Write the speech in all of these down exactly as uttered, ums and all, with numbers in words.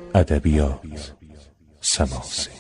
ادبیات سماسه.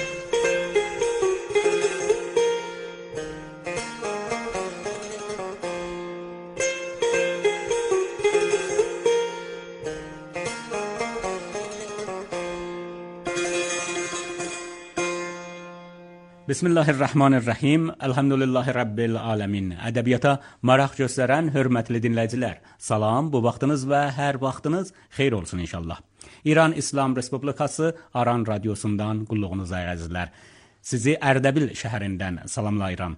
بسم الله الرحمن الرحیم. Elhamdülillahi Rabbil alemin. Ədəbiyyata maraq göstərən hörmətli dinləyicilər, salam, bu vaxtınız və hər vaxtınız xeyir olsun inşallah. İran İslam Respublikası Aran radiosundan qulluğunuza əzizlər. Sizi Ərdəbil şəhərindən salamlayıram.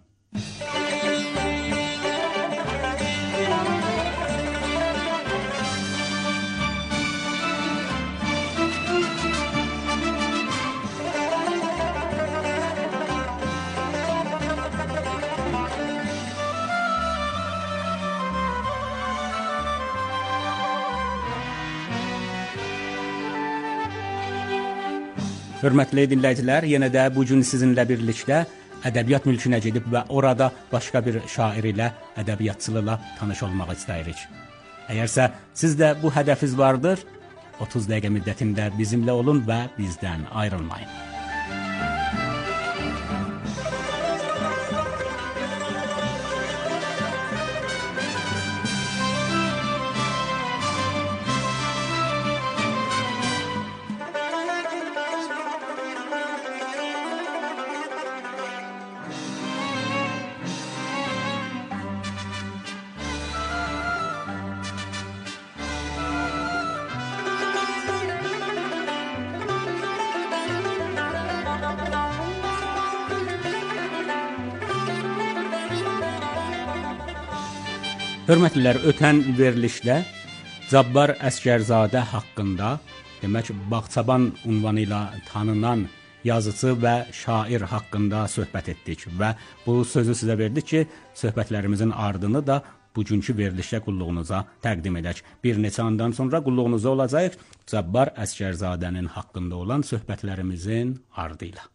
Hörmətli dinləyicilər, yenə də bu gün sizinlə birlikdə ədəbiyyat mülkünə gedib və orada başqa bir şair ilə, ədəbiyyatçılıqla tanış olmaq istəyirik. Əgərsə sizdə bu hədəfiniz vardır, otuz dəqiqə müddətində bizimlə olun və bizdən ayrılmayın. Hörmətlilər, ötən verilişdə Cabbar Əsgərzadə haqqında, demək Bağçaban unvanı ilə tanınan yazıcı və şair haqqında söhbət etdik və bu sözü sizə verdik ki, söhbətlərimizin ardını da bugünkü verilişdə qulluğunuza təqdim edək. Bir neçə andan sonra qulluğunuzda olacaq Cabbar Əsgərzadənin haqqında olan söhbətlərimizin ardı ilə.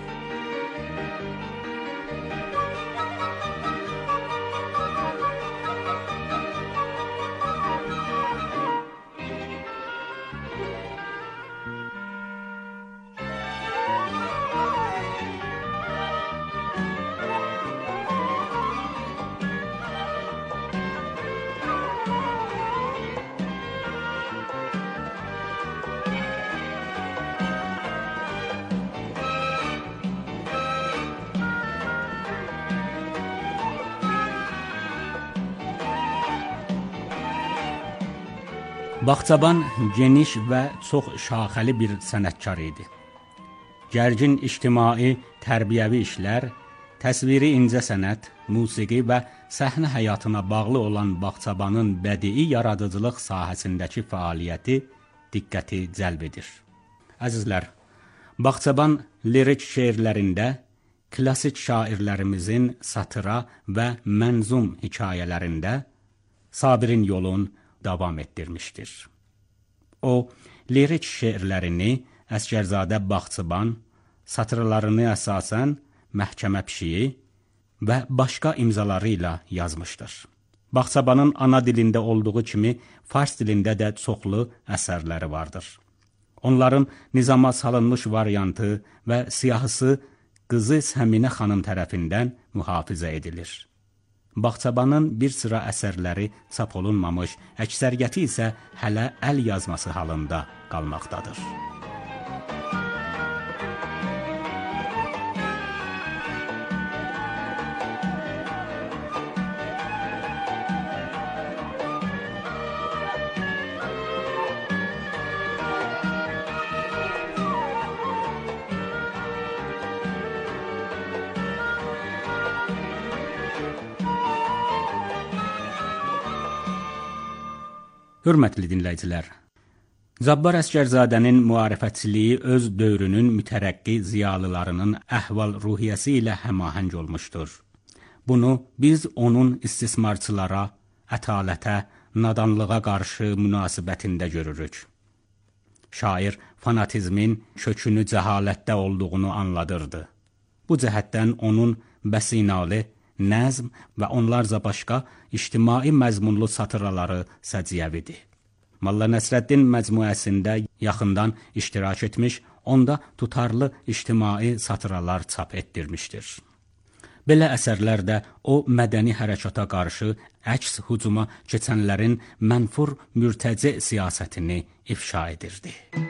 Bağçaban geniş və çox şaxəli bir sənətkar idi. Gərgin ictimai, tərbiyəvi işlər, təsviri incə sənət, musiqi və səhnə həyatına bağlı olan Bağçabanın bədii yaradıcılıq sahəsindəki fəaliyyəti diqqəti cəlb edir. Əzizlər, Bağçaban lirik şeirlərində klassik şairlərimizin satıra və mənzum hekayələrində Sabirin yolun davam etdirmişdir. O, lirik şeirlərini Əsgərzadə Bağçaban, satırlarını əsasən Məhkəmə Pişiyi və başqa imzaları ilə yazmışdır. Bağçabanın ana dilində olduğu kimi fars dilində də çoxlu əsərləri vardır. Onların nizama salınmış variantı və siyahısı qızı Səminə xanım tərəfindən mühafizə edilir. Bağçabanın bir sıra əsərləri çap olunmamış, əksəriyyəti isə hələ əl yazması halında qalmaqdadır. Hörmətli dinləyicilər, Cabbar Əsgərzadənin müarifətçiliyi öz dövrünün mütərəqqi ziyalılarının əhval-ruhiyyəsi ilə həmahəng olmuşdur. Bunu biz onun istismarçılara, ətalətə, nadanlığa qarşı münasibətində görürük. Şair fanatizmin kökünü cəhalətdə olduğunu anladırdı. Bu cəhətdən onun bəsinalı, nəzm və onlarca başqa ictimai məzmunlu satıraları səciyyəvidir. Molla Nəsrəddin məcmuəsində yaxından iştirak etmiş, onda tutarlı ictimai satıralar çap etdirmişdir. Belə əsərlərdə o mədəni hərəkata qarşı əks hücuma keçənlərin mənfur mürtəci siyasətini ifşa edirdi.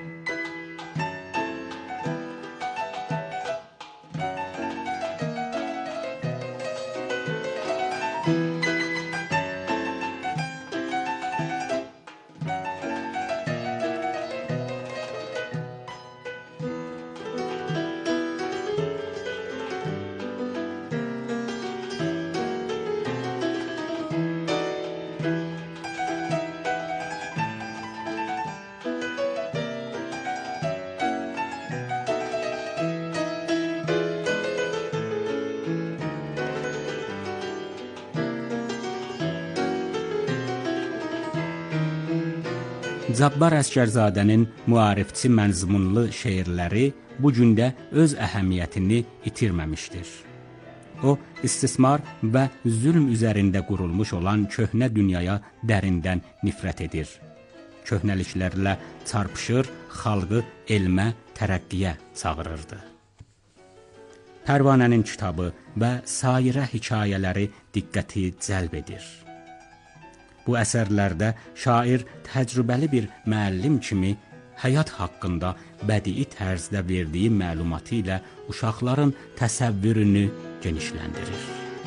Cabbar Əsgərzadənin müarifçi mənzmunlu şeirləri bu gündə öz əhəmiyyətini itirməmişdir. O, istismar və zülm üzərində qurulmuş olan köhnə dünyaya dərindən nifrət edir. Köhnəliklərlə çarpışır, xalqı elmə, tərəqqiyə çağırırdı. Pərvanənin kitabı və sairə hekayələri diqqəti cəlb edir. Bu əsərlərdə şair təcrübəli bir müəllim kimi həyat haqqında bədii tərzdə verdiyi məlumatı ilə uşaqların təsəvvürünü genişləndirir.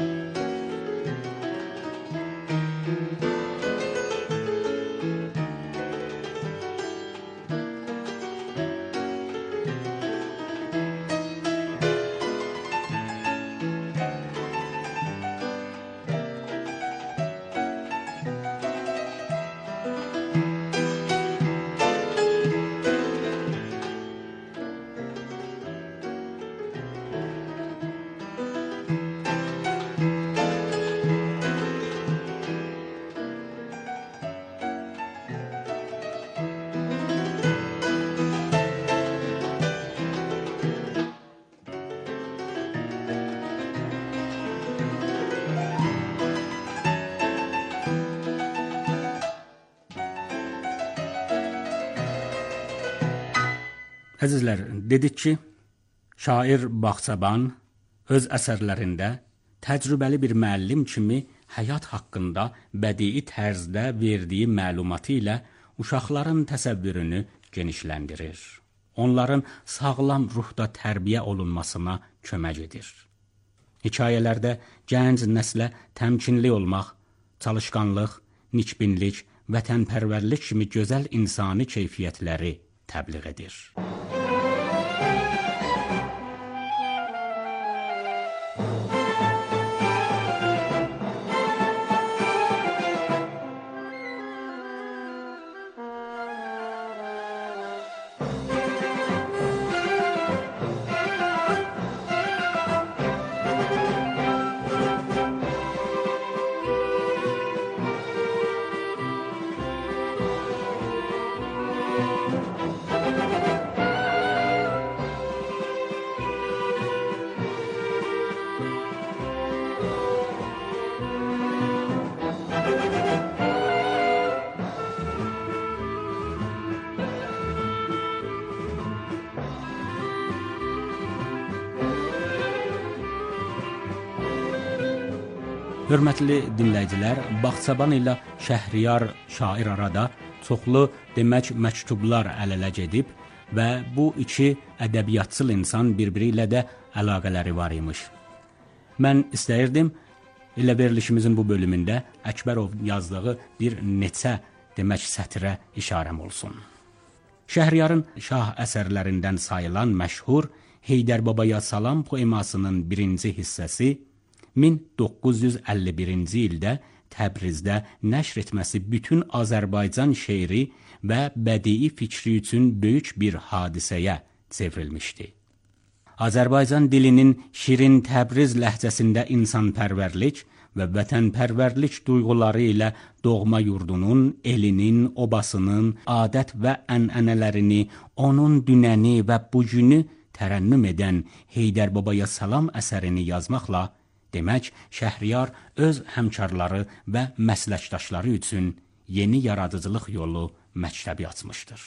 Əzizlər, dedik ki, şair Bağçaban öz əsərlərində təcrübəli bir müəllim kimi həyat haqqında bədii tərzdə verdiyi məlumatı ilə uşaqların təsəvvürünü genişləndirir. Onların sağlam ruhda tərbiyə olunmasına kömək edir. Hekayələrdə gənc nəslə təmkinli olmaq, çalışqanlıq, nikbinlik, vətənpərvərlik kimi gözəl insani keyfiyyətləri təbliğ edir. Hörmətli dinləyicilər, Bağçaban ilə Şəhriyar şair arada çoxlu demək məktublar əl-ələ gedib və bu iki ədəbiyyatçıl insan bir-biri ilə də əlaqələri var imiş. Mən istəyirdim, elə verilişimizin bu bölümündə Əkbərov yazdığı bir neçə demək sətrə işarəm olsun. Şəhriyarın şah əsərlərindən sayılan məşhur Heydər Babaya Salam poemasının birinci hissəsi min doqquz yüz əlli birinci ildə Təbrizdə nəşr etməsi bütün Azərbaycan şeiri və bədii fikri üçün böyük bir hadisəyə çevrilmişdi. Azərbaycan dilinin şirin Təbriz ləhcəsində insanpərvərlik və vətənpərvərlik duyğuları ilə doğma yurdunun, elinin, obasının, adət və ənənələrini, onun dünəni və bugünü tərənnüm edən Heydər Babaya Salam əsərini yazmaqla demək, Şəhriyar öz həmkarları və məsləkdaşları üçün yeni yaradıcılıq yolu məktəbi açmışdır.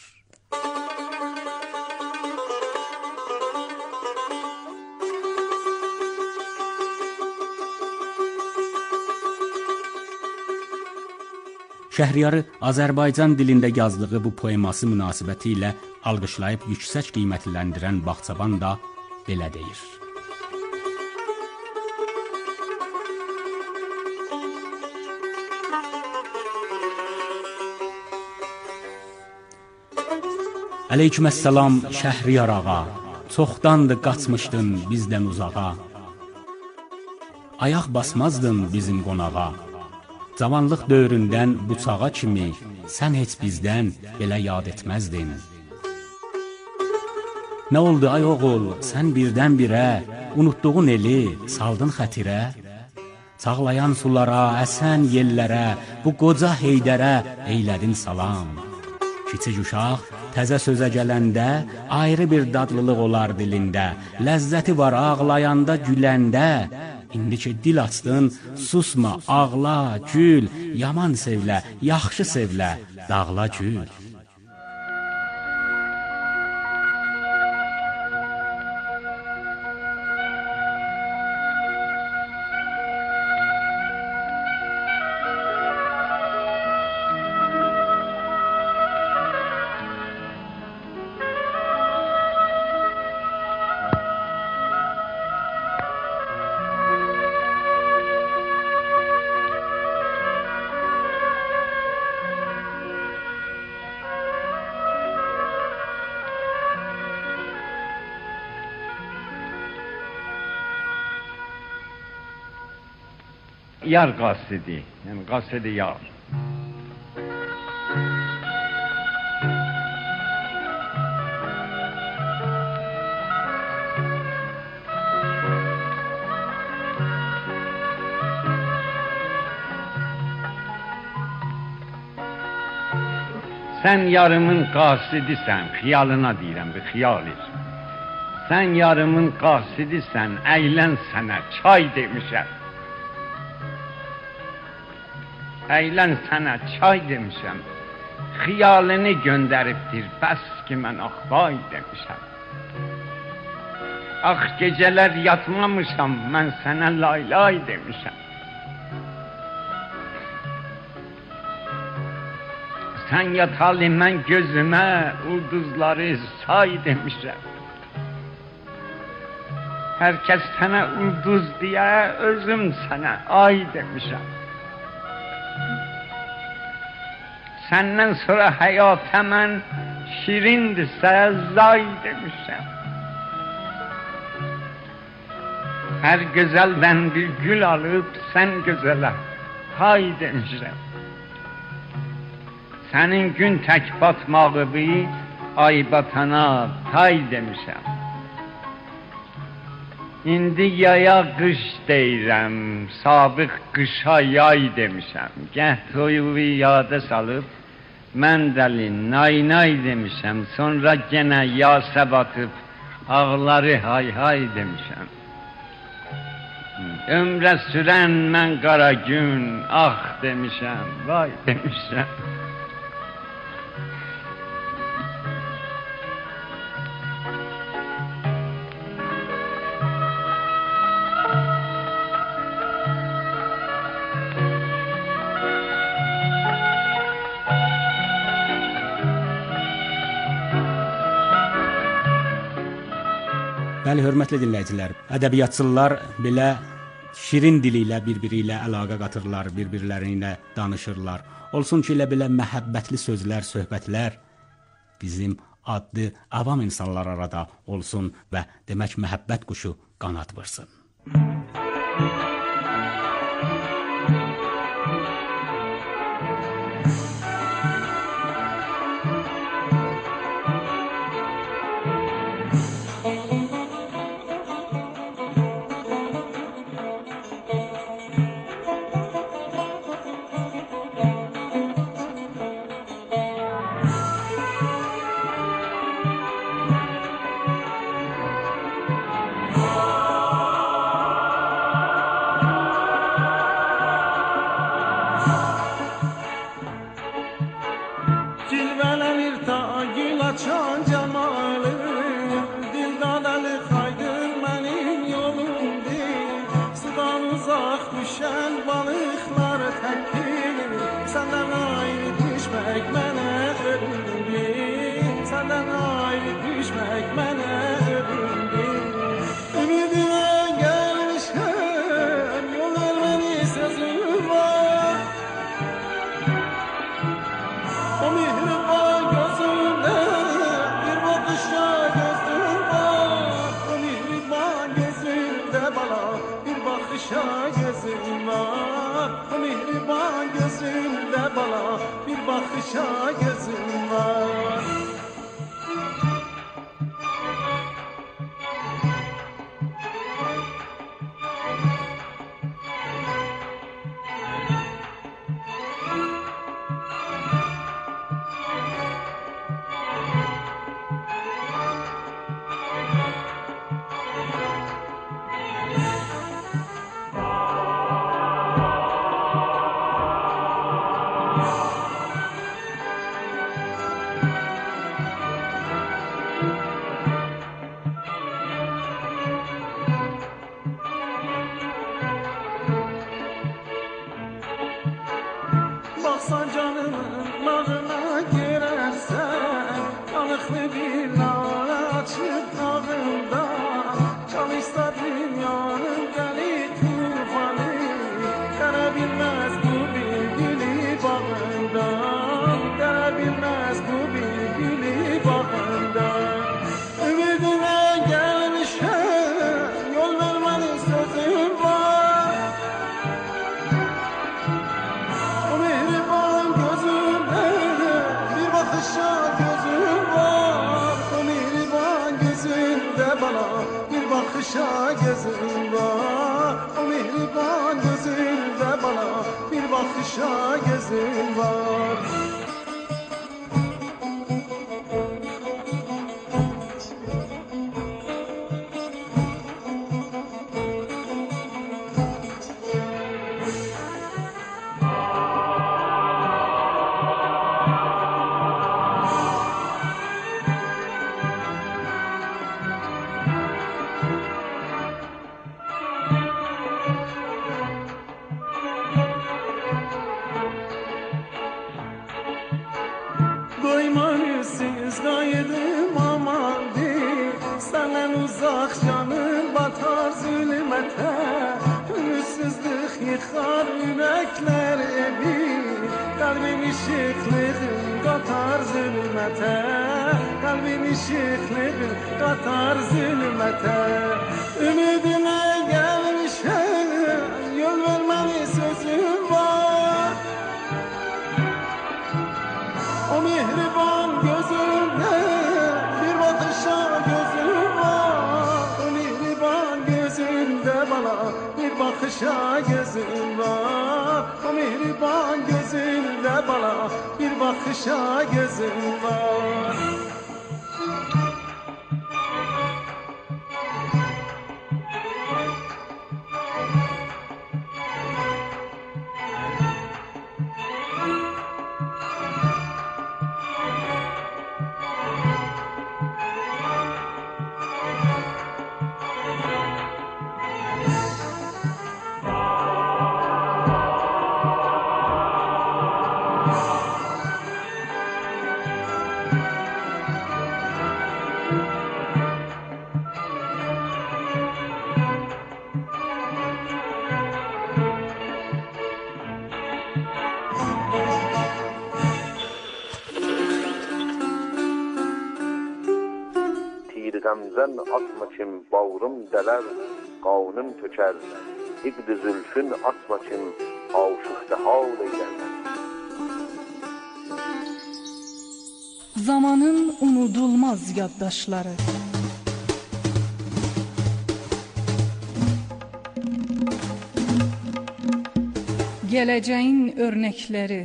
Şəhriyarı Azərbaycan dilində yazdığı bu poeması münasibəti ilə alqışlayıb yüksək qiymətləndirən Bağçaban da belə deyir. Əleykuməssalam Şəhriyar ağa, çoxdandır qaçmışdın bizdən uzağa. Ayaq basmazdın bizim qonağa. Cavanlıq dövründən bıçağa kimi sən heç bizdən belə yad etməzdin. Nə oldu ay oğul, sən birdən-birə unutduğun eli saldın xətirə? Çağlayan sulara, əsən yellərə, bu qoca Heydərə eylədin salam. Kiçik uşaq təzə sözə gələndə ayrı bir dadlılıq olar dilində. Ləzzəti var ağlayanda, güləndə. İndi ki dil açdın, susma, ağla, gül, yaman sevlə, yaxşı sevlə, dağla gül. Yar qasidi, yəni qasidi yar. Sən yarımın qasidisən, xiyalına deyirəm, bir xiyalir. Sən yarımın qasidisən, əylən sənə çay demişəm. Əylən sənə çay demişəm, xiyalini göndəribdir, bəs ki mən axvay demişəm. Ax gecələr yatmamışam, mən sənə laylay demişəm. Sən yatalı mən gözümə ulduzları say demişəm. Hər kəs sənə ulduz deyə, özüm sənə ay demişəm. Səndən sonra həyata mən şirindirsə zay demişəm. Hər gözəldən bir gül alıb sən gözələ hay demişəm. Sənin gün tək batmağı bir ay batana tay demişəm. İndi yaya qış deyirəm, sabıq qışa yay demişəm. Gəh toyuğu yada salıb mən dəli nay nay demişəm, sonra genə yasa batıb ağları hay hay demişəm. Ömrə sürən mən qara gün, ah demişəm, vay demişəm. Bəli, hörmətli dinləyicilər, ədəbiyyatçılar belə şirin dili ilə bir-biri ilə əlaqə qatırlar, bir-birləri ilə danışırlar. Olsun ki, elə belə məhəbbətli sözlər, söhbətlər bizim adlı avam insanlar arada olsun və demək məhəbbət quşu qanad vırsın. açan cemalı, dildadalı kaydır benim yolum değil. Sudan uzak düşen balıklar tekil, senden ayrı düşmek mene ölüm değil. Senden ayrı düşmek mene ölüm değil. Ümidine gelmişken yol vermeni sözüm var. O mihriban gözünde bir bakışa gözüm var. O mihriban gözünde bana bir bakışa gözüm var. O mihriban gözünde bana bir bakışa gözüm var. Baksan canımın bağına girersen, yanıklı bir nar açıp dağında, çalışsa dünyanın deli tufanı, görebilmez bu bülbülü bağından, görebilmez bu bülbülü bağından. Ümidine gelmişken yol vermenin sözüm var. O mihriban gözünde bir bakışa gözüm var. O mihriban gözünde bana bir bakışa gözüm var. O mihriban gözünde bana bir bakışa gözüm var. Doymanısız gaydım aman değil. Senden uzak canım batar zulmete. Ümitsizlik yıkar yürekler evi. Kalbim ışıklığın katar zulmete. Kalbim ışıklığın katar zulmete. Ümidine gelmişken yol vermeni sözüm var. O mihriban gözünde bir bakışa gözüm var. O mihriban gözünde bana bir bakışa gözüm var. O mihriban gözünde bana bir bakışa gözüm var. Gamzen atma kim bağrım deler, qanım töker. İqd-i zülfün atma kim aşıqda hal eyler. Zamanın unudulmaz yaddaşları. Geleceğin örnekleri.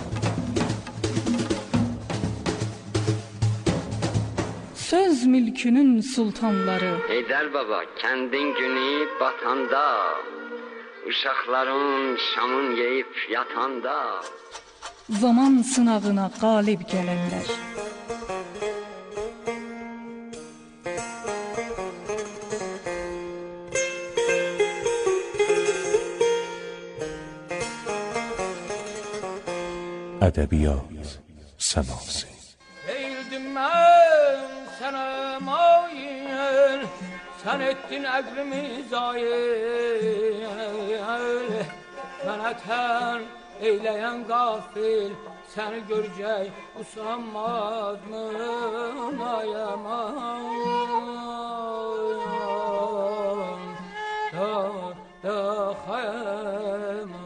Söz mülkünün sultanları. Heydər baba, kəndin günü batanda, uşaqların şamın yeyib yatanda, Zaman sınavına galip gelenler. ادبیات سماسه. Değildim ben sana mail, sen ettin əqlimi zayil. Mənə tən eyləyən qafil, səni görəcək usanmaz mı ayaman da da xayman.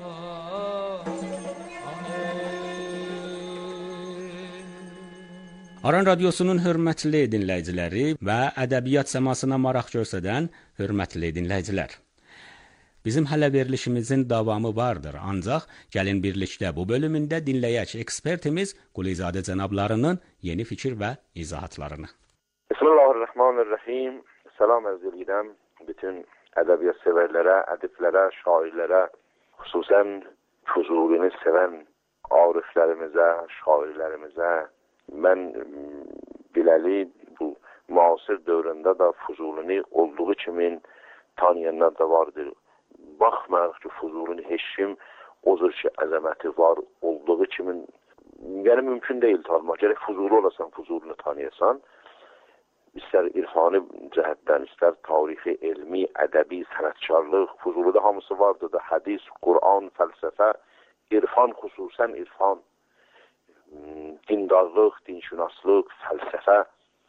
Aran Radiosunun hörmətli dinləyiciləri və ədəbiyyat səmasına maraq göstərən hörmətli dinləyicilər. Bizim hələ verilişimizin davamı vardır, ancaq gəlin birlikdə bu bölümündə dinləyək ekspertimiz Qulizadə cənablarının yeni fikir və izahatlarını. Bismillahirrahmanirrahim. Salam arz edirəm bütün ədəbiyyat sevərlərə, ədiblərə, şairlərə, xüsusən Fuzulini sevən ariflərimizə, şairlərimizə. Mən biləli bu müasir dövründə də Fuzulini olduğu kimi tanıyanlar da vardır. Baxmayaraq ki, Fuzulini heç kim o cür ki, əzəməti var olduğu kimi, yəni mümkün deyil tanımaq. Gərək Fuzuli olasan, Fuzulini tanıyasan. İstər irfani cəhətdən, istər tarixi, elmi, ədəbi, sənətkarlıq, Fuzulidə hamısı vardır da, hədis, Qur'an, fəlsəfə, irfan, xüsusən irfan, dindarlıq, dinşünaslıq, fəlsəfə,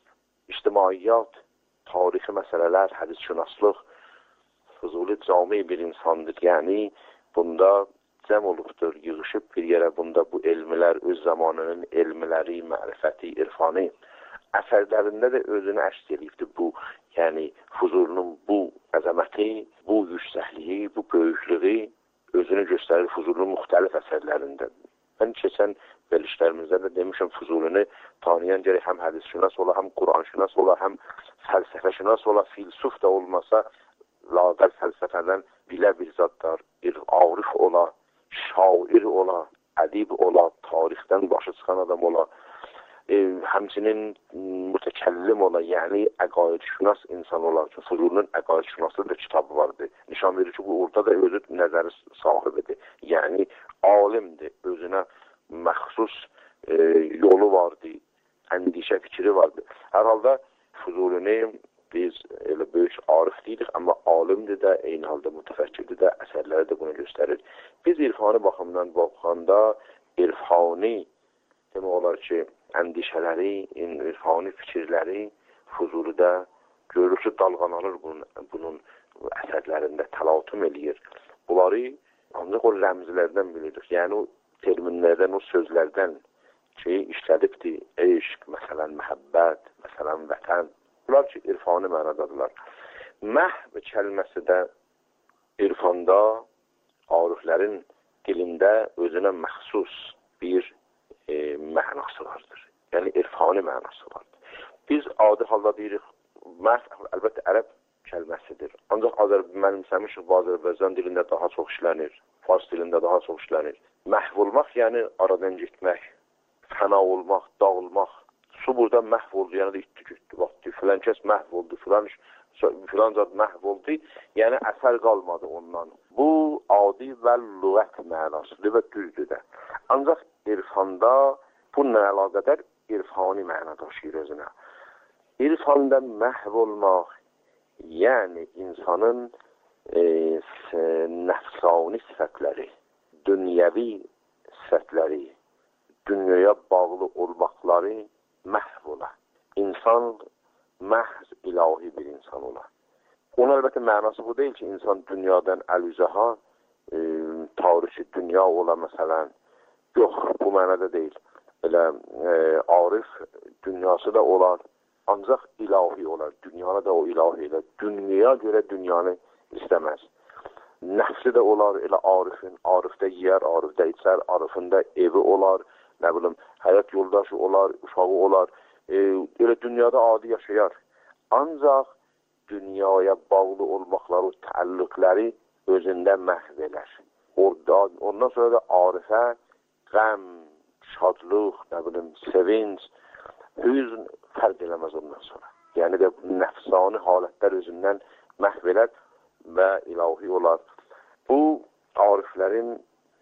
ictimaiyyat, tarixi məsələlər, hədisşünaslıq. Fuzuli cami bir insandır. Yəni, bunda cəm olubdur, yığışıb bir yerə, bunda bu elmlər, öz zamanının elmləri, mərifəti, irfanı. Əsərlərində də özünü əks edibdir bu, yəni Fuzulinin bu əzəməti, bu yüksəkliyi, bu böyüklüyü özünü göstərir Fuzulinin müxtəlif əsərlərində. Mən keçən verilişlərimizdə də demişəm, Fuzulini tanıyan gərək həm hədisşünas ola, həm Qur'anşünas ola, həm fəlsəfəşünas ola, filsuf da olmasa, laqəl fəlsəfədən bilə bir zadlar, bir arif ola, şair ola, ədib ola, tarixdən başı çıxan adam ola, e, həmçinin mütəkəllim ola, yəni əqaidşünas insan ola. Fuzulinin əqaidşünaslı da kitabı vardı. Nişan verir ki, bu orada da özü nəzəri sahibidir. Yəni alimdir, özünə məxsus e, yolu vardı, əndişə fikri vardı. Hər halda Fuzulini biz elə böyük arif deyirik, amma alimdir də, eyni halda mütəfəkkirdir də, əsərləri də bunu göstərir. Biz irfani baxımdan baxanda irfani demək olar ki, əndişələri, irfani fikirləri Fuzulidə görülür ki, dalğalanır bunun, bunun əsərlərində, təlatüm eləyir. Bunları ancaq o rəmzlərdən bilirik. Yəni o terminlərdən, o sözlərdən ki, işlədibdir. Eşq, məsələn, məhəbbət, məsələn, vətən. Bunlar ki, irfani mənadadırlar. Məhv kəlməsi də irfanda, ariflərin dilində özünə məxsus bir e, mənası vardır. Yəni irfani mənası vardır. Biz adi halda deyirik, məhv, əlbəttə ərəb kəlməsidir. Ancaq Azər, mənimsəmişik, bu Azərbaycan dilində daha çox işlənir, Fars dilində daha çox işlənir. Məhv olmaq, yəni aradan getmək, fəna olmaq, dağılmaq. Su burada məhv oldu, yəni də itdi, gütdü, batdı. Filan kəs məhv oldu, filan, filan zad məhv oldu, yəni əsər qalmadı ondan. Bu, adi və lüğət mənasıdır və düzdür də. Ancaq irfanda bununla əlaqədər irfani məna daşıyır özünə. İrfanda məhv olmaq, yəni insanın e, nəfsani sifətləri, dünyəvi sifətləri, dünyaya bağlı olmaqları məhv ola. İnsan məhz ilahi bir insan ola. Onun əlbəttə mənası bu deyil ki, insan dünyadan əl-üzəha e, tarixi dünya ola məsələn. Yox, bu mənada deyil. Elə e, arif dünyası da olar, ancaq ilahi olar. Dünyada da o ilahi ilə. Dünyaya görə dünyanı istəməz. Nəfsi də olar, elə arifin, arifdə yiyər, arifdə içər, arifində evi olar, nə bilim, həyat yoldaşı olar, uşağı olar. E, elə dünyada adi yaşayar. Ancaq dünyaya bağlı olmaqları, təəllüqləri özündə məhv elər. Orada, ondan sonra da arifə qəm, şadlıq, nə bilim, sevinç, hüzn fərq eləməz ondan sonra. Yəni də nəfsani halətlər özündən məhv elər və ilahi olar. Bu, ariflərin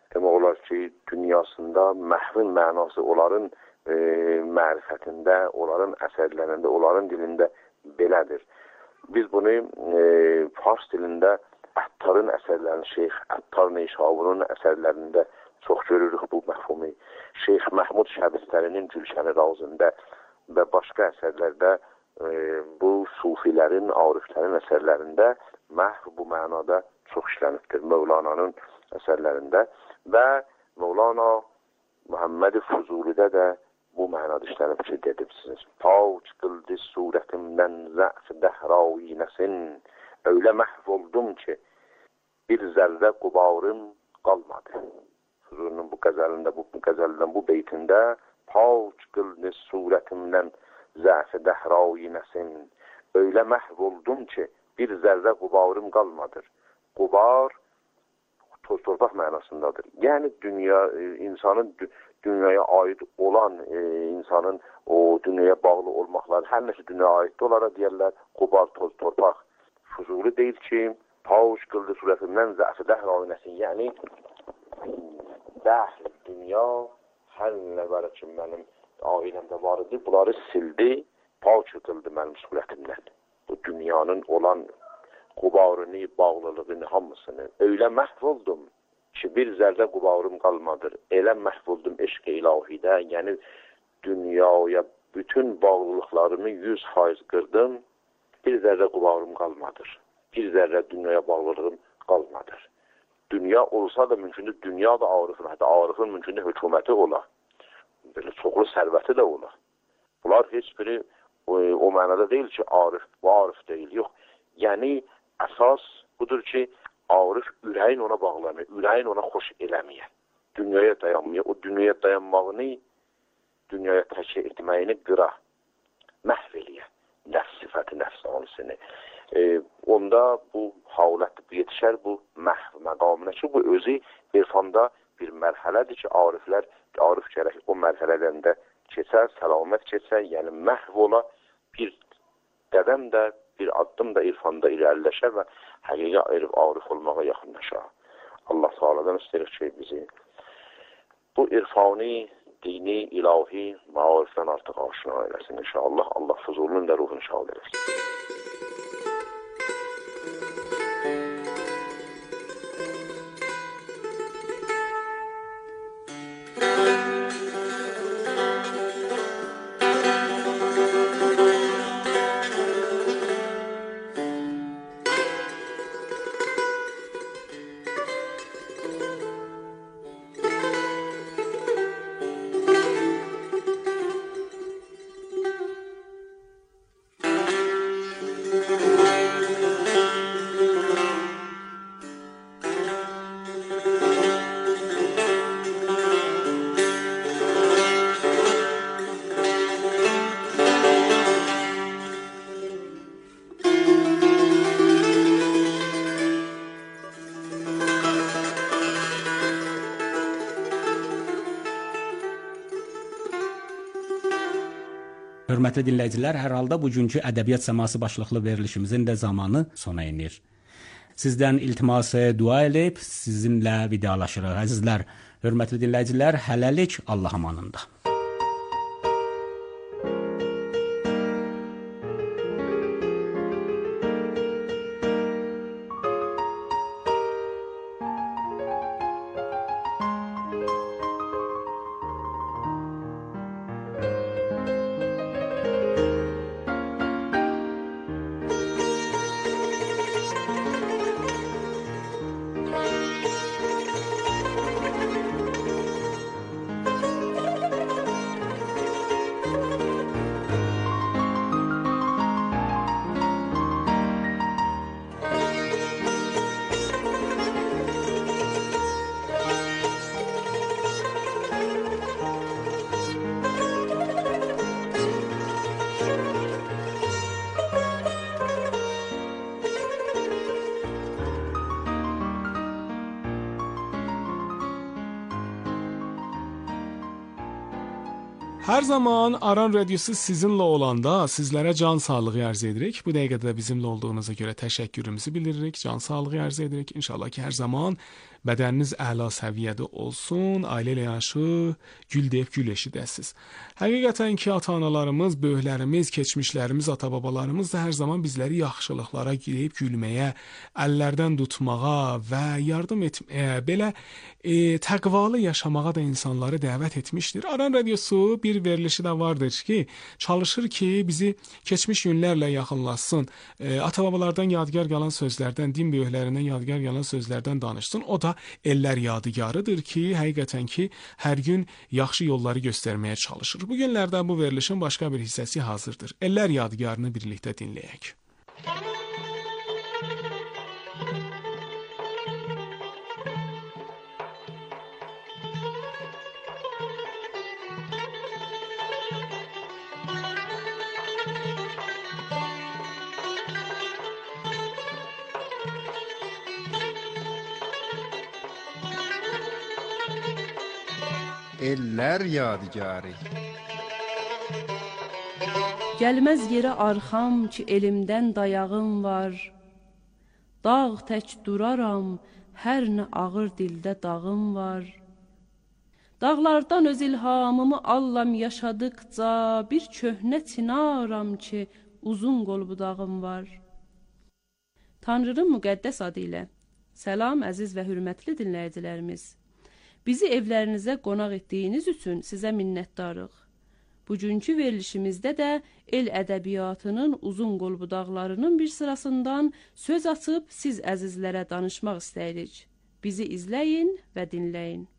demək olar ki, dünyasında məhvin mənası onların e, mərifətində, onların əsərlərində, onların dilində belədir. Biz bunu e, Fars dilində Əttarın əsərlərində, Şeyx Əttar Neysaburun əsərlərində çox görürük bu məfhumu. Şeyx Məhmud Şəbistərinin Gülşəni Razında və başqa əsərlərdə e, bu sufilərin, ariflərin əsərlərində məhv bu mənada çox işlənibdir. Mövlananın əsərlərində və Mövlana Muhammed Fuzulidə də bu mənada işlənib ki, dedimsiniz. Paç qıldı surətimdən zəf dəhrayinəsin, öyle məhv oldum ki, bir zərrə qubarım qalmadı. Huzurunun bu qəzəlində, bu, bu qəzəlindən, bu beytində paç qıldı surətimdən zəf dəhrayinəsin, öyle məhv oldum ki, bir zərrə qubarım qalmadır. Qubar toz torpaq mənasındadır. Yəni dünya, insanın dünyaya aid olan e, insanın o dünyaya bağlı olmaqları, hər nəsə dünyaya aid olaraq deyərlər, qubar toz torpaq. Fuzuli deyir ki, paç qıldı surətimdən zəf dəhrayinəsin, yəni dəhr, dünya, hər nə var ki, mənim ailəmdə var idi, bunları sildi, paç qıldı mənim surətimdən. Bu dünyanın olan qubarını, bağlılığını, hamısını. Öyle məhv oldum ki, bir zərrə qubarım qalmadır. Elə məhv oldum eşq-i ilahidə, yəni dünyaya bütün bağlılıqlarımı yüz faiz qırdım, bir zərrə qubarım qalmadır. Bir zərrə dünyaya bağlılığım qalmadır. Dünya olsa da mümkündür, dünya da arifin, hətta arifin mümkündür hökuməti ola. Belə çoxlu sərvəti də ola. Bunlar heç biri o, o mənada deyil ki, arif, bu arif deyil, yox. Yəni, əsas budur ki, arif ürəyin ona bağlamıyor, ürəyin ona xoş eləməyən, dünyaya dayanmıyor. O dünyaya dayanmağını, dünyaya təkə etməyini qıra, məhv eləyən, nəfs sifəti, nəfs anısını. E, onda bu halət yetişər bu məhv məqamına ki, bu özü irfanda bir mərhələdir ki, ariflər, arif gərək o mərhələlərində keçər, səlamət keçər, yəni məhv ola bir qədəm də, bir addım da irfanda irəliləşər və həqiqə arif, arif olmağa yaxınlaşar. Allah Teala'dan istəyir ki, bizi bu irfani, dini, ilahi maarifdən artıq aşina eləsin inşallah. Allah Fuzulunun da ruhunu şad eləsin. Hörmətli dinləyicilər, hər halda bugünkü ədəbiyyat səması başlıqlı verilişimizin də zamanı sona inir. Sizdən iltiması dua edib sizinlə vidalaşırıq. Əzizlər, hörmətli dinləyicilər, hələlik Allah amanında. Hər zaman Aran Radiosu sizinlə olanda sizlərə can sağlığı arz edirik. Bu dəqiqədə bizimlə olduğunuza görə təşəkkürümüzü bildiririk. Can sağlığı arz edirik. İnşallah ki, hər zaman bədəniniz əla səviyyədə olsun, ailə ilə yanaşı gül deyib gül eşidəsiz. Həqiqətən ki, ata-analarımız, böyüklərimiz, keçmişlərimiz, ata-babalarımız da hər zaman bizləri yaxşılıqlara girib gülməyə, əllərdən tutmağa və yardım etməyə, belə e, təqvalı yaşamağa da insanları dəvət etmişdir. Aran Radiosu bir verilişi də vardır ki, çalışır ki, bizi keçmiş günlərlə yaxınlaşsın, e, ata-babalardan yadigar qalan sözlərdən, din böyüklərindən yadigar qalan sözlərdən danışsın. O da ellər yadigarıdır ki, həqiqətən ki, hər gün yaxşı yolları göstərməyə çalışır. Bu günlərdə bu verilişin başqa bir hissəsi hazırdır. Ellər yadigarını birlikdə dinləyək. Ellər yadigarı. Gəlməz yerə arxam ki, elimdən dayağım var. Dağ tək duraram, hər nə ağır dildə dağım var. Dağlardan öz ilhamımı allam yaşadıqca, bir köhnə çinaram ki, uzun qol budağım var. Tanrının müqəddəs adı ilə. Salam əziz və hörmətli dinləyicilərimiz. Bizi evlərinizə qonaq etdiyiniz üçün sizə minnətdarıq. Bugünkü verilişimizdə də el ədəbiyyatının uzun qol budaqlarının bir sırasından söz açıb siz əzizlərə danışmaq istəyirik. Bizi izləyin və dinləyin.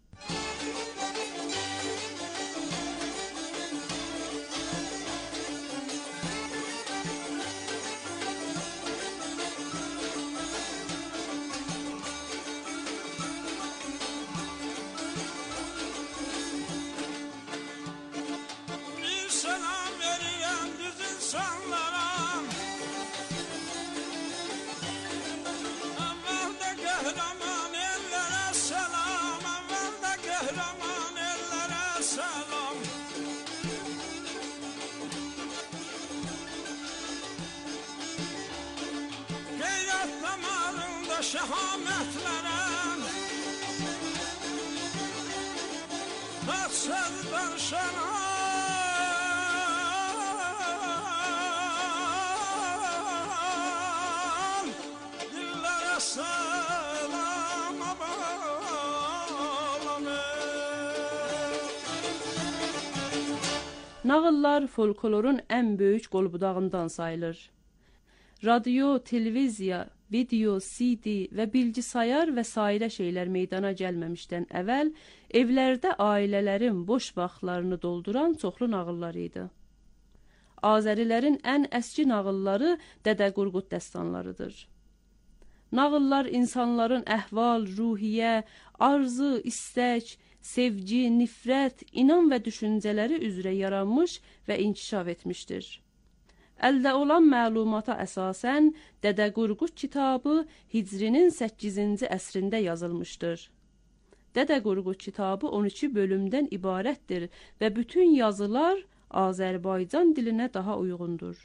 Şehametlerem Tatsızdan şenal Dillere selam abalamı. Nağıllar folklorun ən böyük qolbudağından sayılır. Radyo, televiziya, video, C D və bilgisayar və sairə şeylər meydana gəlməmişdən əvvəl evlərdə ailələrin boş vaxtlarını dolduran çoxlu nağıllar idi. Azərilərin ən əski nağılları Dədə Qorqud dəstanlarıdır. Nağıllar insanların əhval, ruhiyyə, arzu, istək, sevgi, nifrət, inan və düşüncələri üzrə yaranmış və inkişaf etmişdir. Əldə olan məlumata əsasən Dədə Qorqud kitabı Hicrinin səkkizinci əsrində yazılmışdır. Dədə Qorqud kitabı on iki bölümdən ibarətdir və bütün yazılar Azərbaycan dilinə daha uyğundur.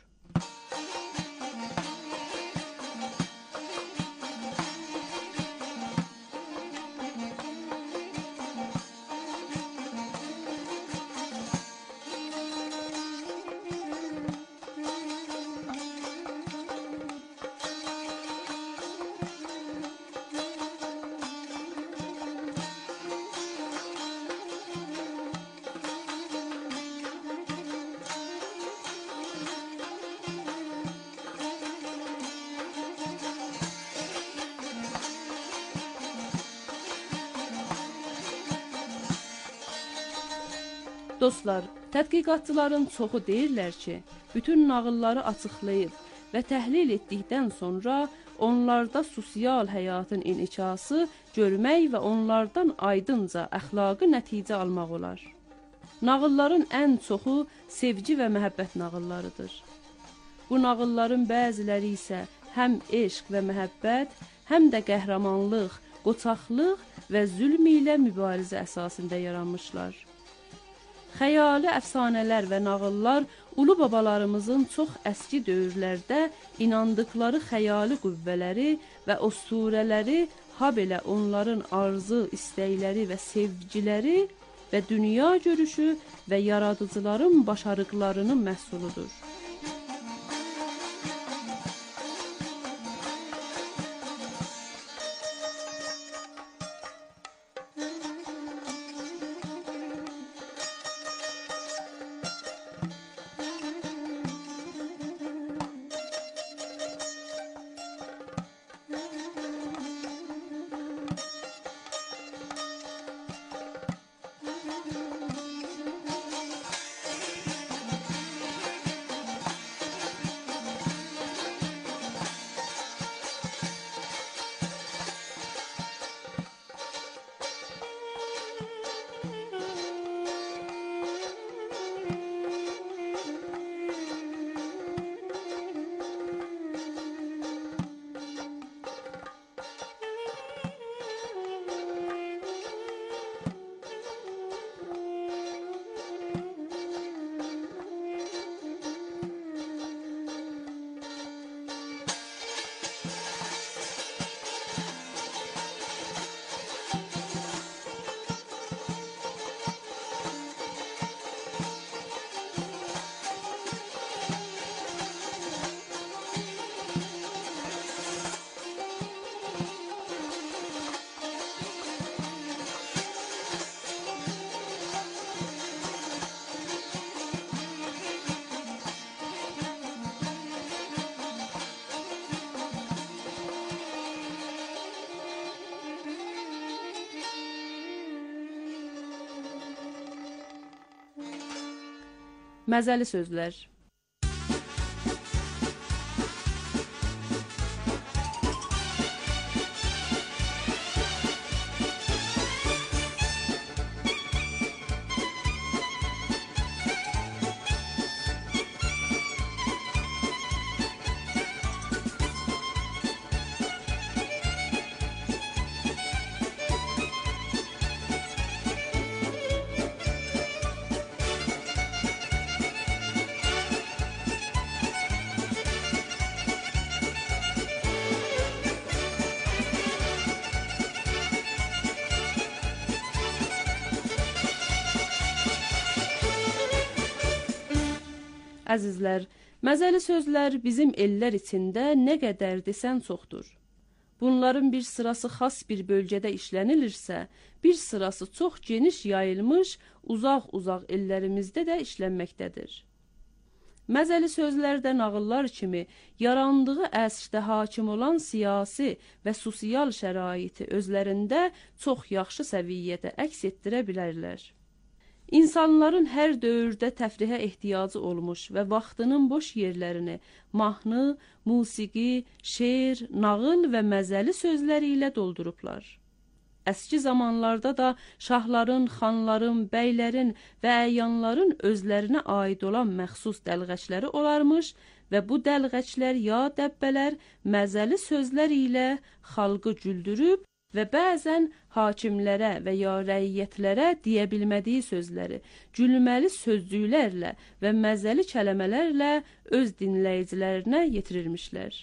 Dostlar, tədqiqatçıların çoxu deyirlər ki, bütün nağılları açıqlayıb və təhlil etdikdən sonra onlarda sosial həyatın inkişafı görmək və onlardan aydınca əxlaqi nəticə almaq olar. Nağılların ən çoxu sevgi və məhəbbət nağıllarıdır. Bu nağılların bəziləri isə həm eşq və məhəbbət, həm də qəhrəmanlıq, qoçaqlıq və zülm ilə mübarizə əsasında yaranmışlar. Xəyali əfsanələr və nağıllar ulu babalarımızın çox əski dövrlərdə inandıqları xəyali qüvvələri və usturələri ha belə onların arzu, istəkləri və sevgiləri və dünya görüşü və yaradıcıların başarıqlarının məhsuludur. Məzəli sözlər. Əzizlər, məzəli sözlər bizim ellər içində nə qədər desən çoxdur. Bunların bir sırası xas bir bölgədə işlənilirsə, bir sırası çox geniş yayılmış, uzaq-uzaq ellərimizdə də işlənməkdədir. Məzəli sözlərdə nağıllar kimi yarandığı əsrdə hakim olan siyasi və sosial şəraiti özlərində çox yaxşı səviyyədə əks etdirə bilərlər. İnsanların hər dövrdə təfrihə ehtiyacı olmuş və vaxtının boş yerlərini mahnı, musiqi, şeir, nağıl və məzəli sözləri ilə doldurublar. Əski zamanlarda da şahların, xanların, bəylərin və əyanların özlərinə aid olan məxsus dəlğəçləri olarmış və bu dəlğəçlər ya dəbbələr məzəli sözlər ilə xalqı güldürüb və bəzən hakimlərə və ya rəiyyətlərə deyə bilmədiyi sözləri gülməli sözcüklərlə və məzəli kəlmələrlə öz dinləyicilərinə yetirirmişlər.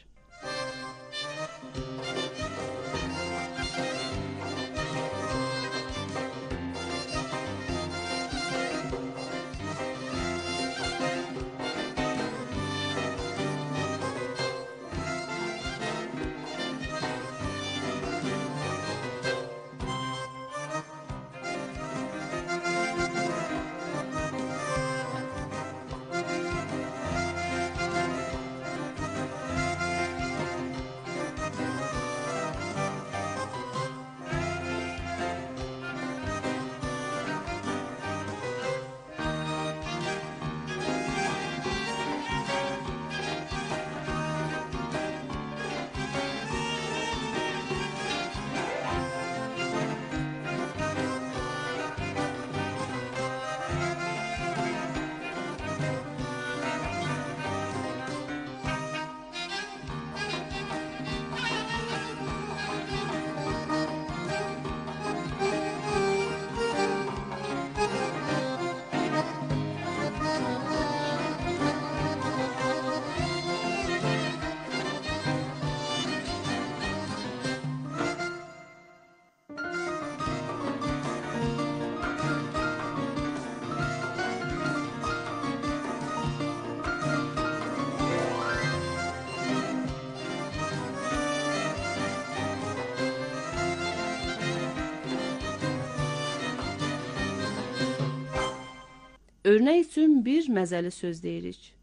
Örnək üçün bir məzəli söz deyirik.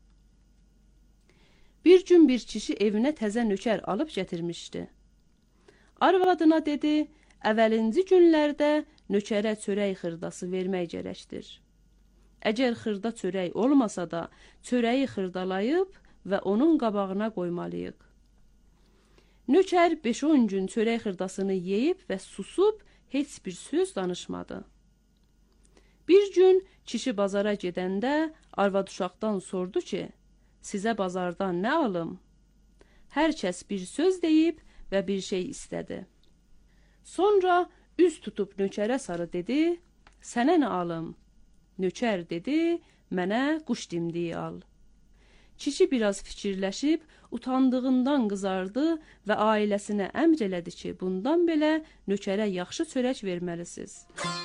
Bir gün bir kişi evinə təzə nökər alıb gətirmişdi. Arvadına dedi, əvvəlinci günlərdə nökərə çörək xırdası vermək gərəkdir. Əgər xırda çörək olmasa da, çörəyi xırdalayıb və onun qabağına qoymalıyıq. Nökər beş on gün çörək xırdasını yeyib və susub heç bir söz danışmadı. Bir gün kişi bazara gedəndə arvad uşaqdan sordu ki, sizə bazardan nə alım? Hər kəs bir söz deyib və bir şey istədi. Sonra üz tutub nökərə sarı dedi, sənə nə alım? Nökər dedi, mənə quş dimdiyi al. Kişi biraz fikirləşib, utandığından qızardı və ailəsinə əmr elədi ki, bundan belə nökərə yaxşı çörək verməlisiniz.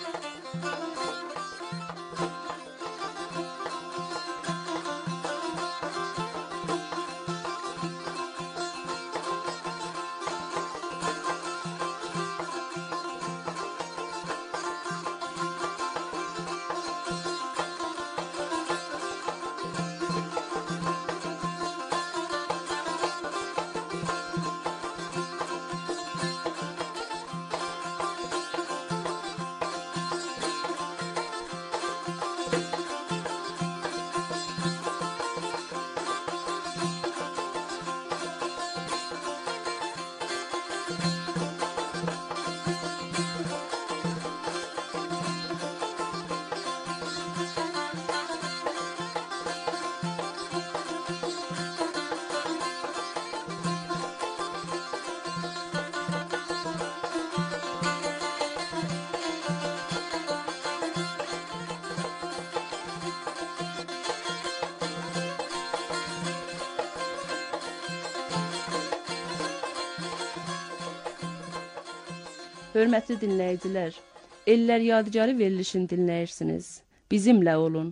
Hörmətli dinləyicilər, Ellər Yadigarı verilişini dinləyirsiniz. Bizimlə olun.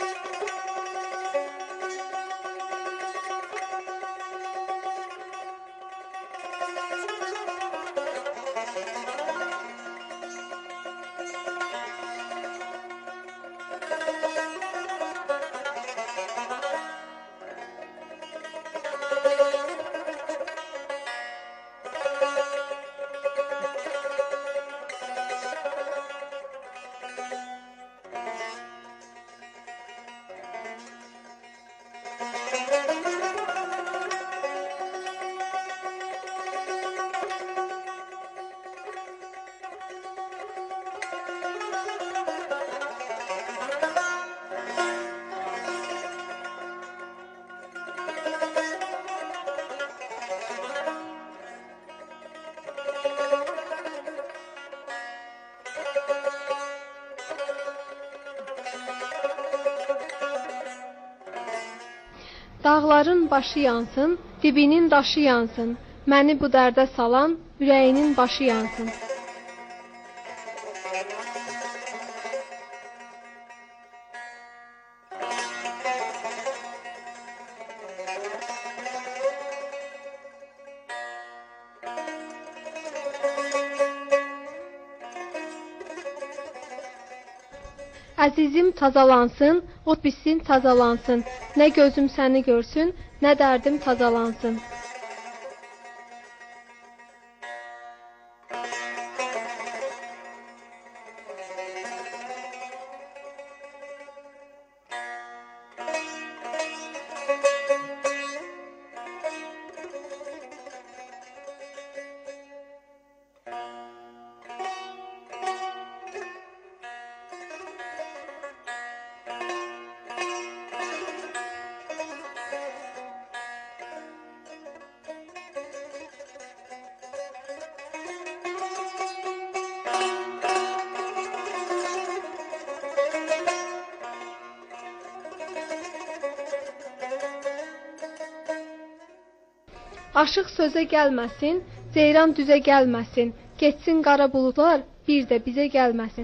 Dağların başı yansın, dibinin daşı yansın. Məni bu dərdə salan, ürəyinin başı yansın. Əzizim tazalansın, ot bitsin tazalansın. Nə gözüm səni görsün, nə dərdim tazalansın. Aşıq sözə gəlməsin, ceyran düzə gəlməsin. Getsin qara buludlar, bir də bizə gəlməsin.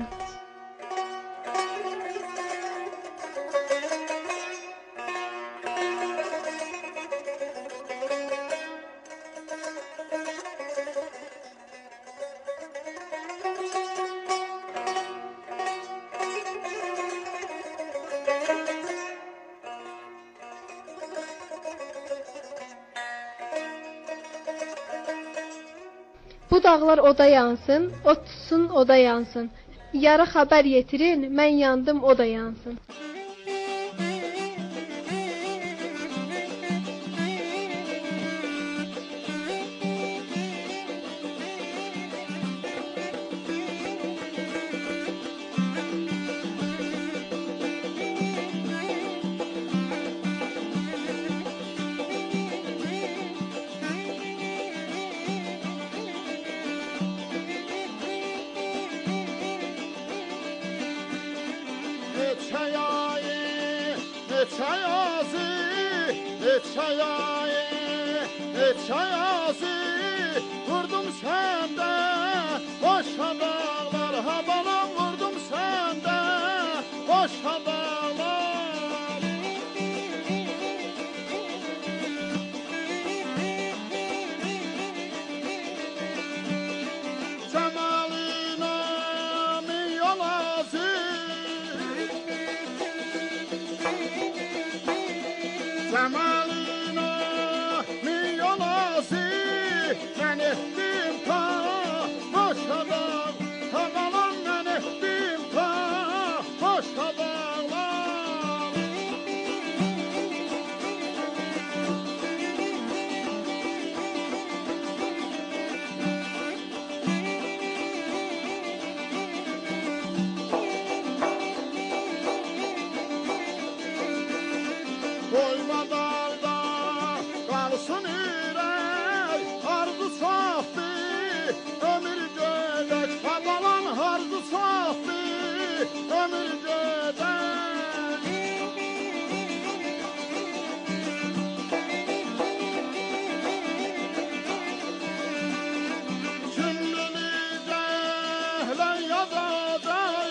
Bu dağlar oda yansın, ot tutsun oda yansın. Yarı xəbər yetirin, mən yandım oda yansın. Vurdum səndə, boşa dağlar, ha balam vurdum səndə, boşa dağlar. Cəmalına min yol azır, Cəmalına min yol azır, mən etdim ta boşa dağlar, ha balam mən etdim ta boşa dağlar. Koyma dağda qalsın ürək, arzu çoxdur, ömür gedək, havalan arzu çoxdur, ömür gedək. Kim bilir cəhlən yazacaq,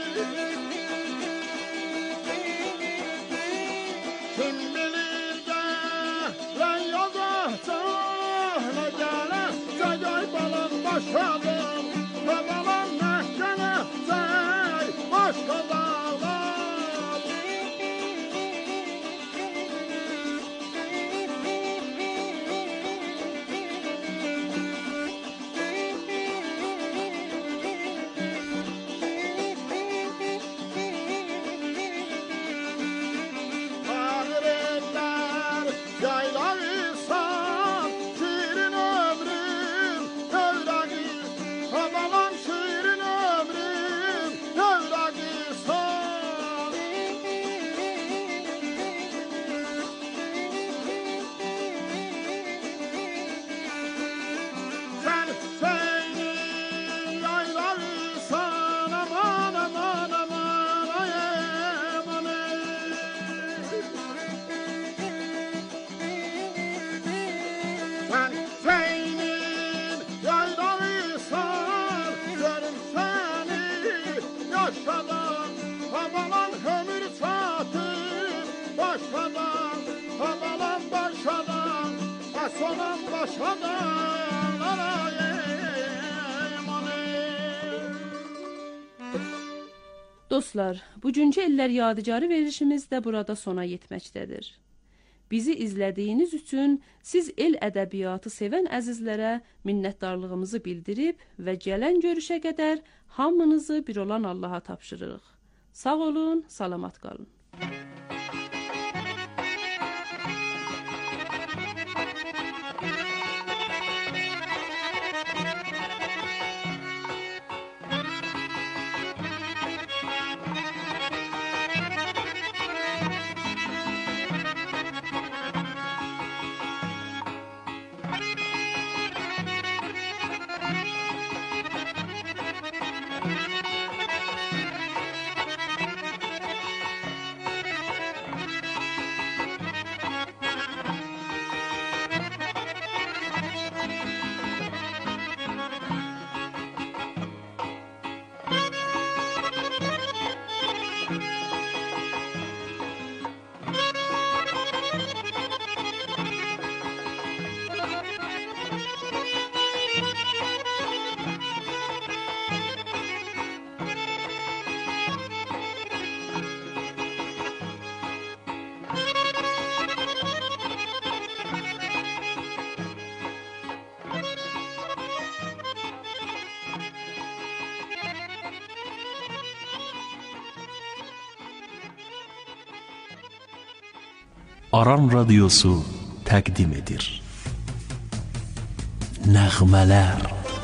kim bilir cəhlən yazacaq, nə gələn cəgəy balan başadır, nə balan nə gələcək başqa dağlar. Ağrılar yaylarsan, şirin ömrüm dövrağı, havalan şirin ömrüm dövrağı-san. Sen Hüseyin'in yaylarsan, aman aman aman ay aman ey. Sen Hüseyin'in yaylarsan, görüm seni yaşadan, havalan ömür çatır başadan, havalan başadan, asolan başadan ay aman ey. Dostlar, bugünkü Ellər Yadigarı verilişimiz də burada sona yetməkdədir. Bizi izlədiyiniz üçün siz el ədəbiyyatı sevən əzizlərə minnətdarlığımızı bildirib və gələn görüşə qədər hamınızı bir olan Allaha tapşırırıq. Sağ olun, salamat qalın. Aran Radyosu təqdim edir. Nəğmələr.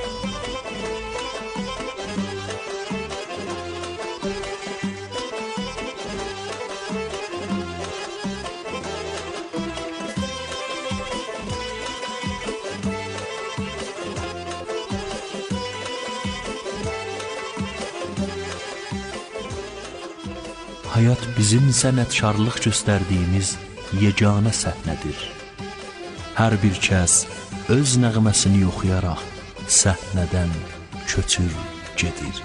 Hayat bizim sənətkarlıq göstərdiyimiz yeganə səhnədir. Hər bir kəs öz nəğməsini oxuyaraq səhnədən köçür gedir.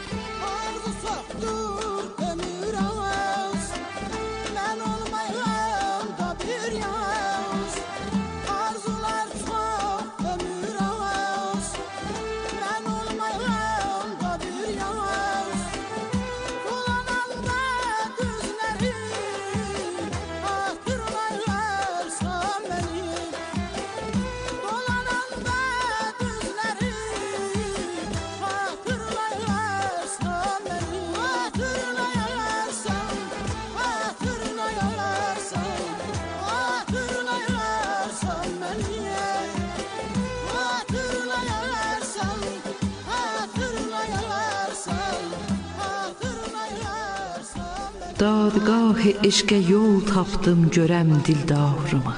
Dadgah eşqə yol tapdım görəm dildarımı.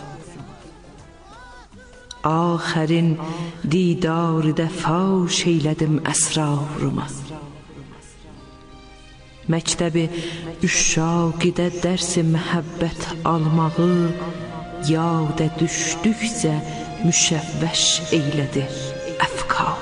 Axərin didarıda faş eylədim əsrarımı. Məktəbi üşşaqidə dərsi məhəbbət almağı yadə düşdükcə müşəvvəş eylədi əfkarımı.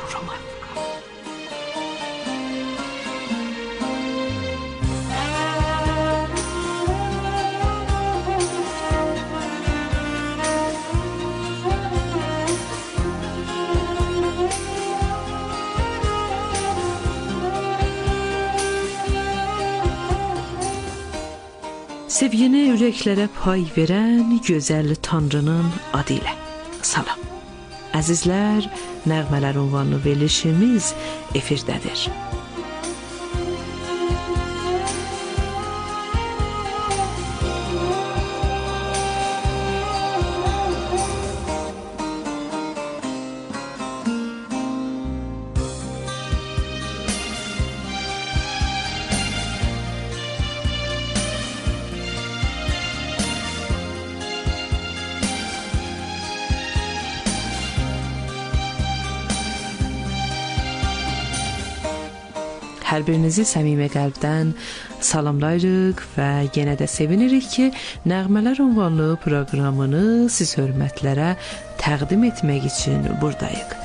Sevginə ürəklərə pay verən gözəl Tanrının adı ilə salam. Əzizlər, Nəğmələr ünvanlı verilişimiz efirdədir. Hər birinizi səmimi qəlbdən salamlayırıq və yenə də sevinirik ki, Nəğmələr ünvanlı proqramını siz hörmətlərə təqdim etmək üçün buradayıq.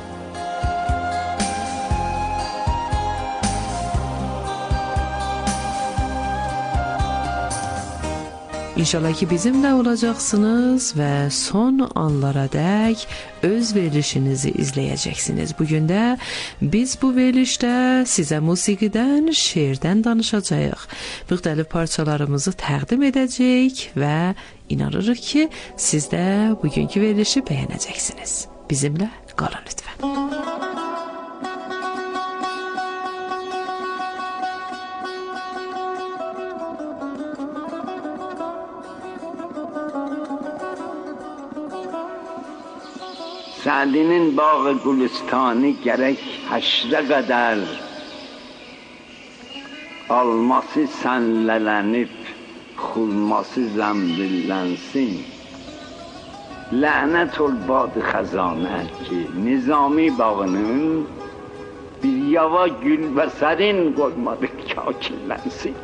İnşallah ki bizimlə olacaqsınız və son anlara dək öz verilişinizi izləyəcəksiniz. Bugün də biz bu verilişdə sizə musiqidən, şeirdən danışacağıq. Müxtəlif parçalarımızı təqdim edəcəyik və inanırıq ki, siz də bugünkü verilişi bəyənəcəksiniz. Bizimlə qalın lütfən. Sa'dinin bağı gülüstanı gərək həşrə qədər alması sənlələnib, xulması zəmbillənsin. Lənət ol badı xəzanə ki, Nizami bağının bir yava gül və sərin qoymadı kakillənsin.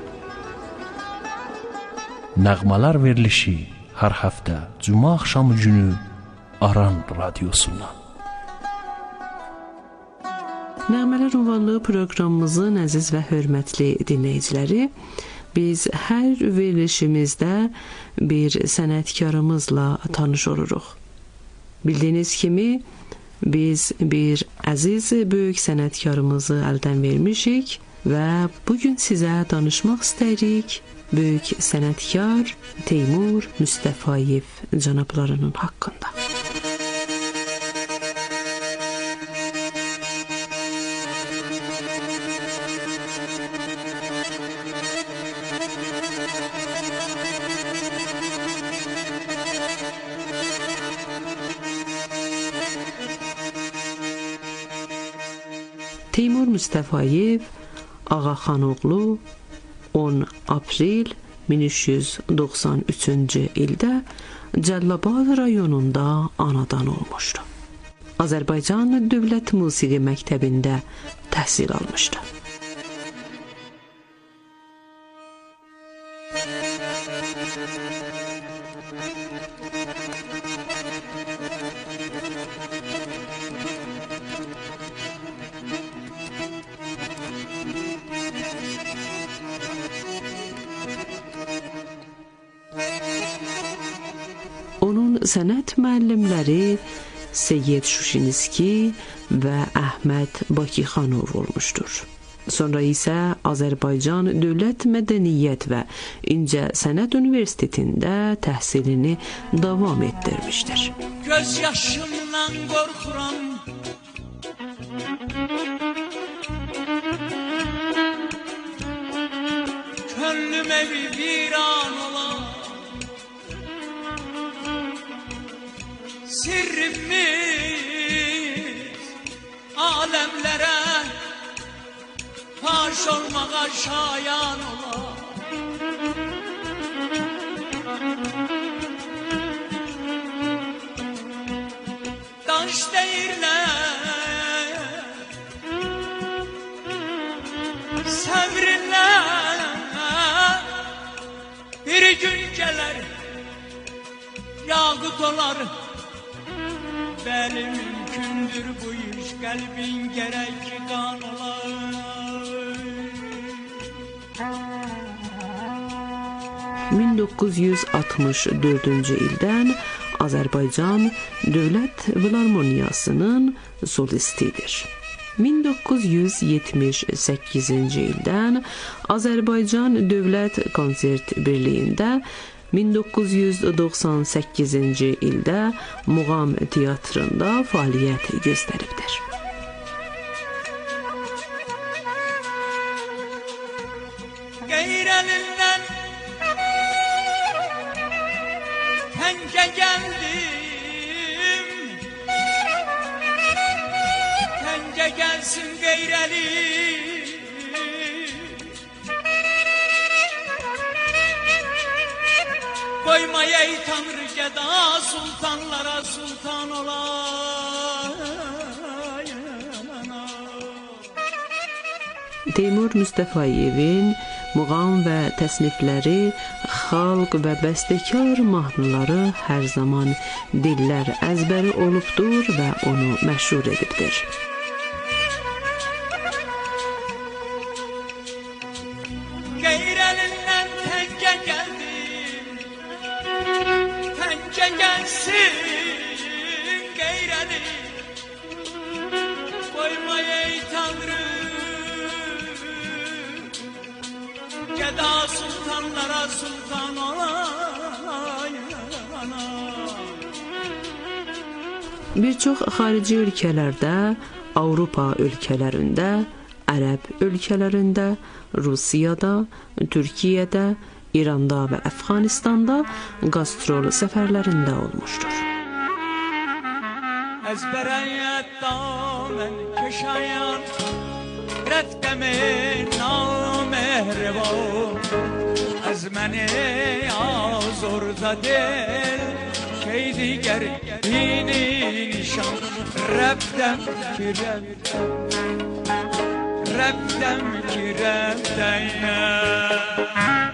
Nəğmələr verilişi hər həftə cümə axşamı günü Aran Radyosundan. Nəğmələr ünvanlı proqramımızın əziz və hörmətli dinləyiciləri, biz hər verilişimizdə bir sənətkarımızla tanış oluruq. Bildiyiniz kimi, biz bir əziz böyük sənətkarımızı əldən vermişik və bugün sizə danışmaq istəyirik böyük sənətkar Teymur Müstəfayev cənablarının haqqında. Teymur Mustafayev Ağaxanoğlu on aprel min üç yüz doxsan üçüncü ildə Cəllabad rayonunda anadan olmuşdu. Azərbaycan Dövlət Musiqi Məktəbində təhsil almışdı. Onun sənət müəllimləri Seyyid Şuşinski və Əhməd Bakixanov olmuşdur. Sonra isə Azərbaycan Dövlət Mədəniyyət və İncə Sənət Universitetində təhsilini davam etdirmişdir. Göz yaşımdan qorxuram, könlüm evi viran olar, sirrimiz alemlere faş olmağa şayan olar. Daş deyirlər, səbrinlər, bir gün gələr, yağut olar. Bəli mümkündür bu iş, qəlbin gərək ki qan olar. min doqquz yüz altmış dördüncü ildən Azərbaycan Dövlət Filarmoniyasının solistidir. min doqquz yüz yetmiş səkkizinci ildən Azərbaycan Dövlət Konsert Birliyində, min doqquz yüz doxsan səkkizinci ildə Muğam Teatrında fəaliyyət göstəribdir. Qeyrəlindən təncə gəldim, təncə gəlsin qeyrəli. Koyma ey Tanrı gəda sultanlara sultan olayana. Teymur Mustafayevin muğam və təsnifləri, xalq və bəstəkar mahnıları hər zaman dillər əzbəri olubdur və onu məşhur edibdir. Qeyrəlindən təncə gəldim, təncə gəlsin qeyrəli. Koyma ey Tanrı gəda sultanlara sultan olayana. Bir çox xarici ölkələrdə, Avropa ölkələrində, Ərəb ölkələrində, Rusiyada, Türkiyədə, İranda və Əfqanistanda qastrol səfərlərində olmuşdur. Əzbərəyət damən köşayan, rəftəmi namehriban, az məni azorda del, şey diger dini nişan, rəbdəm ki rəbdəm, rəbdəm ki rəbdəm.